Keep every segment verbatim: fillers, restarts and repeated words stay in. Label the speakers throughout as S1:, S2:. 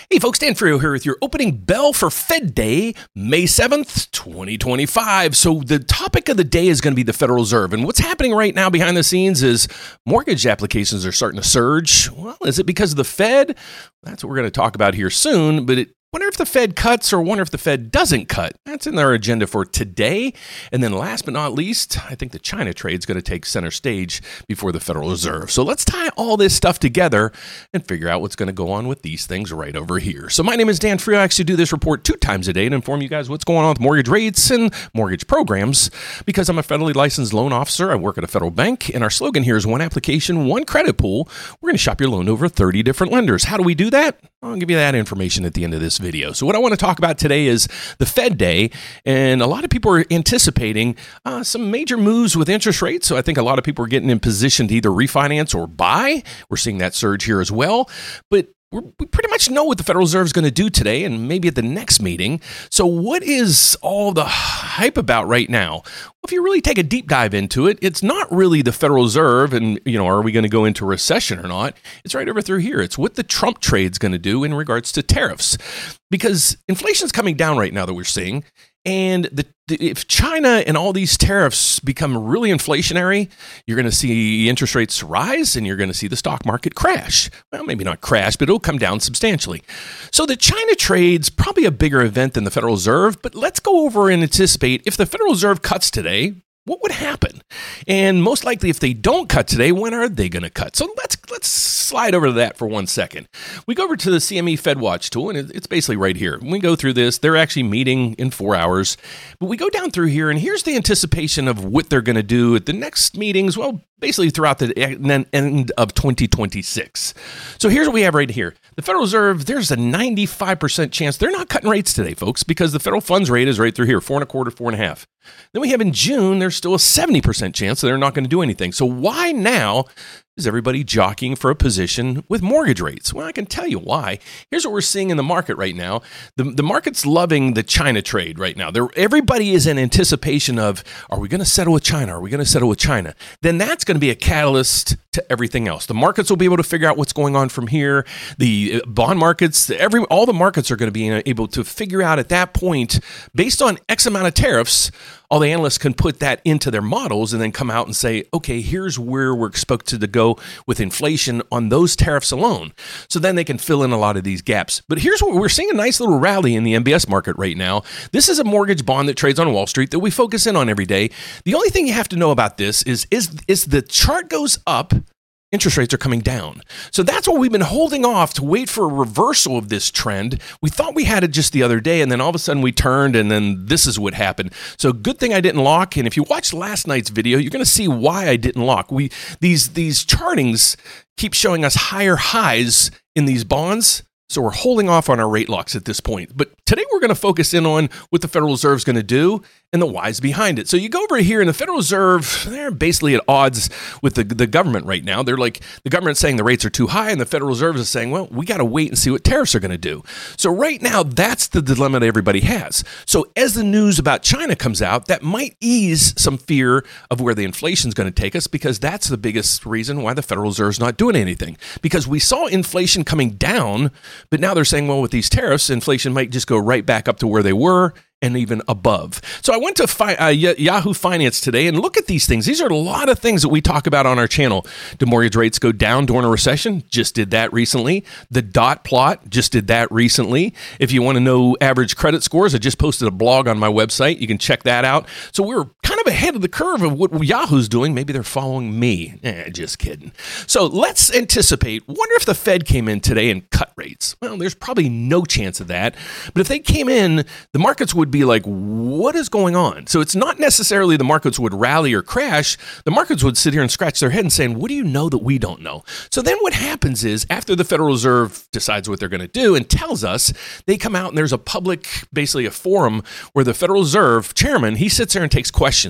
S1: Hey folks, Dan Frio here with your opening bell for Fed Day, May seventh, twenty twenty-five. So the topic of the day is going to be the Federal Reserve. And what's happening right now behind the scenes is mortgage applications are starting to surge. Well, is it because of the Fed? That's what we're going to talk about here soon. But it wonder if the Fed cuts or wonder if the Fed doesn't cut. That's in our agenda for today. And then last but not least, I think the China trade is going to take center stage before the Federal Reserve. So let's tie all this stuff together and figure out what's going to go on with these things right over here. So my name is Dan Frio. I actually do this report two times a day to inform you guys what's going on with mortgage rates and mortgage programs. Because I'm a federally licensed loan officer, I work at a federal bank, and our slogan here is one application, one credit pool. We're going to shop your loan to over thirty different lenders. How do we do that? I'll give you that information at the end of this video. So what I want to talk about today is the Fed Day, and a lot of people are anticipating uh, some major moves with interest rates. So I think a lot of people are getting in position to either refinance or buy. We're seeing that surge here as well. But we're, we pretty much know what the Federal Reserve is going to do today and maybe at the next meeting. So what is all the hype about right now? Well, if you really take a deep dive into it, it's not really the Federal Reserve and, you know, are we going to go into recession or not? It's right over through here. It's what the Trump trade's going to do in regards to tariffs. Because inflation's coming down right now that we're seeing. And the, the, if China and all these tariffs become really inflationary, you're going to see interest rates rise and you're going to see the stock market crash. Well, maybe not crash, but it'll come down substantially. So the China trade's probably a bigger event than the Federal Reserve, but let's go over and anticipate if the Federal Reserve cuts today, what would happen? And most likely, if they don't cut today, when are they going to cut? So let's let's slide over to that for one second. We go over to the C M E FedWatch tool, and it's basically right here. When we go through this, they're actually meeting in four hours. But we go down through here, and here's the anticipation of what they're going to do at the next meetings, well, basically throughout the end of twenty twenty-six. So here's what we have right here. The Federal Reserve, there's a ninety-five percent chance they're not cutting rates today, folks, because the federal funds rate is right through here, four and a quarter, four and a half. Then we have in June, there's still a seventy percent chance that they're not going to do anything. So why now is everybody jockeying for a position with mortgage rates? Well, I can tell you why. Here's what we're seeing in the market right now. The, the market's loving the China trade right now. They're, everybody is in anticipation of, are we going to settle with China? Are we going to settle with China? Then that's going to be a catalyst to everything else. The markets will be able to figure out what's going on from here. The bond markets, every all the markets are going to be able to figure out at that point, based on X amount of tariffs, all the analysts can put that into their models and then come out and say, okay, here's where we're expected to go with inflation on those tariffs alone. So then they can fill in a lot of these gaps. But here's what we're seeing, a nice little rally in the M B S market right now. This is a mortgage bond that trades on Wall Street that we focus in on every day. The only thing you have to know about this is, is, is the chart goes up, interest rates are coming down. So that's what we've been holding off to wait for a reversal of this trend. We thought we had it just the other day, and then all of a sudden we turned, and then this is what happened. So good thing I didn't lock. And if you watched last night's video, you're going to see why I didn't lock. We these these chartings keep showing us higher highs in these bonds. So we're holding off on our rate locks at this point. But today we're going to focus in on what the Federal Reserve is going to do and the whys behind it. So you go over here, and the Federal Reserve, they're basically at odds with the, the government right now. They're like, the government's saying the rates are too high, and the Federal Reserve is saying, well, we got to wait and see what tariffs are going to do. So right now, that's the dilemma that everybody has. So as the news about China comes out, that might ease some fear of where the inflation is going to take us, because that's the biggest reason why the Federal Reserve is not doing anything. Because we saw inflation coming down, but now they're saying, well, with these tariffs, inflation might just go right back up to where they were and even above. So I went to fi- uh, Yahoo Finance today and look at these things. These are a lot of things that we talk about on our channel. Do mortgage rates go down during a recession? Just did that recently. The dot plot just did that recently. If you want to know average credit scores, I just posted a blog on my website. You can check that out. So we're kind of ahead of the curve of what Yahoo's doing. Maybe they're following me. Eh, just kidding. So let's anticipate. Wonder if the Fed came in today and cut rates. Well, there's probably no chance of that. But if they came in, the markets would be like, what is going on? So it's not necessarily the markets would rally or crash. The markets would sit here and scratch their head and saying, what do you know that we don't know? So then what happens is, after the Federal Reserve decides what they're going to do and tells us, they come out and there's a public, basically a forum where the Federal Reserve chairman, he sits there and takes questions.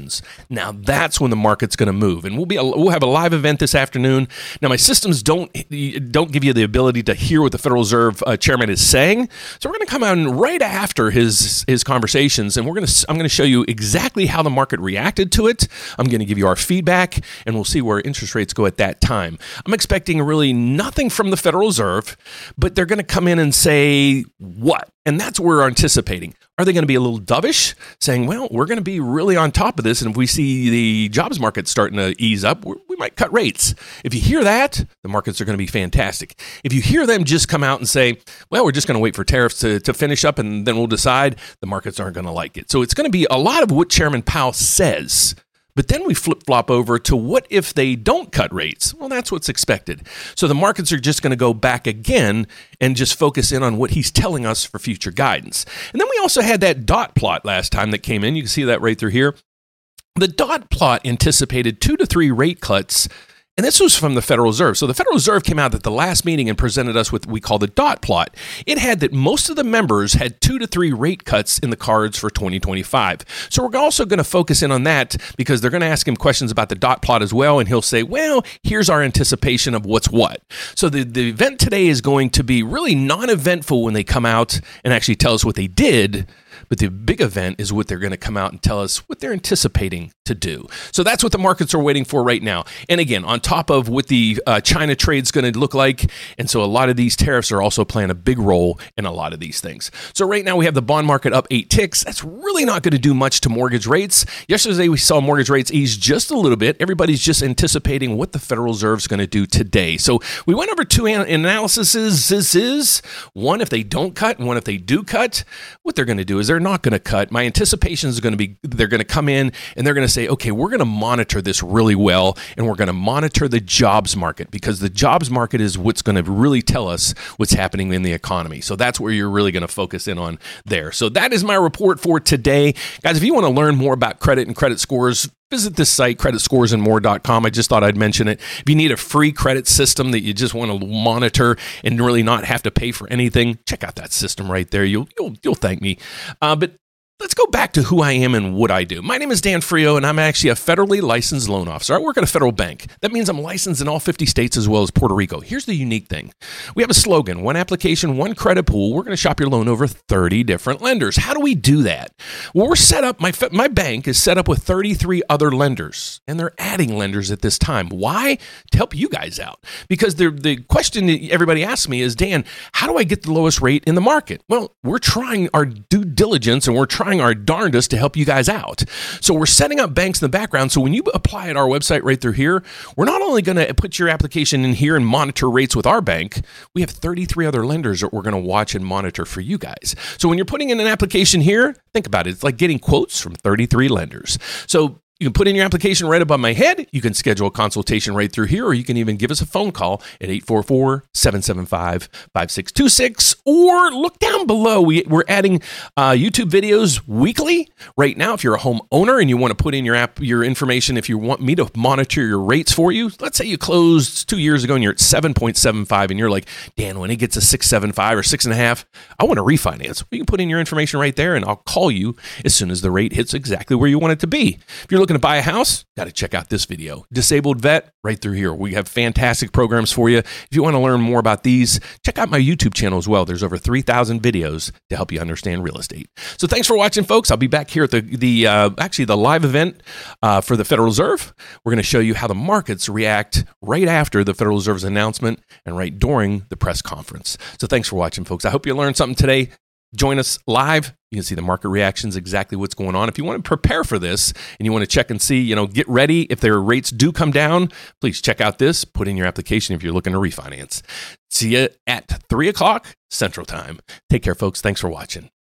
S1: questions. Now that's when the market's going to move, and we'll be we'll have a live event this afternoon. Now my systems don't don't give you the ability to hear what the Federal Reserve uh, chairman is saying, so we're going to come out right after his his conversations, and we're going to I'm going to show you exactly how the market reacted to it. I'm going to give you our feedback, and we'll see where interest rates go at that time. I'm expecting really nothing from the Federal Reserve, but they're going to come in and say what, and that's what we're anticipating. Are they going to be a little dovish, saying, well, we're going to be really on top of this, and if we see the jobs market starting to ease up, we might cut rates? If you hear that, the markets are going to be fantastic. If you hear them just come out and say, well, we're just going to wait for tariffs to, to finish up, and then we'll decide, the markets aren't going to like it. So it's going to be a lot of what Chairman Powell says. But then we flip-flop over to what if they don't cut rates? Well, that's what's expected. So the markets are just going to go back again and just focus in on what he's telling us for future guidance. And then we also had that dot plot last time that came in. You can see that right through here. The dot plot anticipated two to three rate cuts, and this was from the Federal Reserve. So the Federal Reserve came out at the last meeting and presented us with what we call the dot plot. It had that most of the members had two to three rate cuts in the cards for twenty twenty-five. So we're also going to focus in on that because they're going to ask him questions about the dot plot as well, and he'll say, well, here's our anticipation of what's what. So the, the event today is going to be really non-eventful when they come out and actually tell us what they did. But the big event is what they're going to come out and tell us what they're anticipating to do. So that's what the markets are waiting for right now. And again, on top of what the uh, China trade's going to look like. And so a lot of these tariffs are also playing a big role in a lot of these things. So right now we have the bond market up eight ticks. That's really not going to do much to mortgage rates. Yesterday we saw mortgage rates ease just a little bit. Everybody's just anticipating what the Federal Reserve is going to do today. So we went over two an- analyses. This is one if they don't cut and one if they do cut. What they're going to do is they're not going to cut. My anticipation is going to be they're going to come in and they're going to say, okay, we're going to monitor this really well, and we're going to monitor the jobs market because the jobs market is what's going to really tell us what's happening in the economy. So that's where you're really going to focus in on there. So that is my report for today. Guys, if you want to learn more about credit and credit scores, visit this site, credit scores and more dot com. I just thought I'd mention it. If you need a free credit system that you just want to monitor and really not have to pay for anything, check out that system right there. You'll you'll, you'll thank me. Uh, but let's go back to who I am and what I do. My name is Dan Frio, and I'm actually a federally licensed loan officer. I work at a federal bank. That means I'm licensed in all fifty states as well as Puerto Rico. Here's the unique thing. We have a slogan, one application, one credit pool. We're going to shop your loan over thirty different lenders. How do we do that? Well, we're set up, my, my bank is set up with thirty-three other lenders, and they're adding lenders at this time. Why? To help you guys out. Because the, the question that everybody asks me is, Dan, how do I get the lowest rate in the market? Well, we're trying our due diligence, and we're trying our darndest to help you guys out. So we're setting up banks in the background. So when you apply at our website right through here, we're not only going to put your application in here and monitor rates with our bank, we have thirty-three other lenders that we're going to watch and monitor for you guys. So when you're putting in an application here, think about it. It's like getting quotes from thirty-three lenders. So you can put in your application right above my head. You can schedule a consultation right through here, or you can even give us a phone call at eight four four, seven seven five, five six two six, or look down below. We, we're adding uh, YouTube videos weekly right now. If you're a homeowner and you want to put in your app, your information, if you want me to monitor your rates for you, let's say you closed two years ago and you're at seven point seven five, and you're like, Dan, when it gets to six point seven five or six and a half, I want to refinance. You can put in your information right there, and I'll call you as soon as the rate hits exactly where you want it to be. If you're looking to buy a house, got to check out this video. Disabled Vet, right through here. We have fantastic programs for you. If you want to learn more about these, check out my YouTube channel as well. There's over three thousand videos to help you understand real estate. So thanks for watching, folks. I'll be back here at the, the uh, actually the live event uh, for the Federal Reserve. We're going to show you how the markets react right after the Federal Reserve's announcement and right during the press conference. So thanks for watching, folks. I hope you learned something today. Join us live. You can see the market reactions, exactly what's going on. If you want to prepare for this and you want to check and see, you know, get ready. If their rates do come down, please check out this. Put in your application if you're looking to refinance. See you at three o'clock Central Time. Take care, folks. Thanks for watching.